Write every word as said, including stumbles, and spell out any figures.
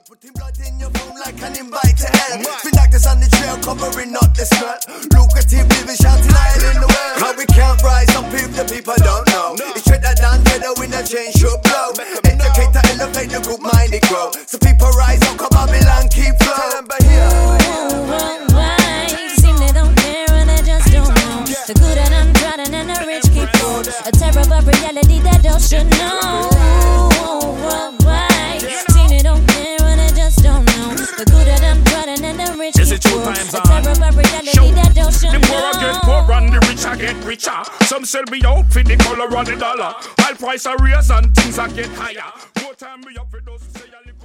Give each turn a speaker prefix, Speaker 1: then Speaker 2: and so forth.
Speaker 1: Putting blood in your phone like an invite to hell. Spin doctors on the trail covering up the smell. Lucrative living shouting higher in the world. How we can't rise up if the people don't know. It's straight that down better when the change should blow. Educate to elevate the group mind it grow. So people rise up, come Babylon keep flow.
Speaker 2: Worldwide, seem they don't care and they just don't know. The good and untrodden and the rich keep low. A terrible reality that don't should know. Worldwide, seem they don't care and they just don't know. The good and untrodden and the rich keep low. A terrible reality that don't should know.
Speaker 3: The poor I get poor and the rich I get richer. Some sell me out for the color of the dollar. While price I raise and things I get higher. More time me up for those say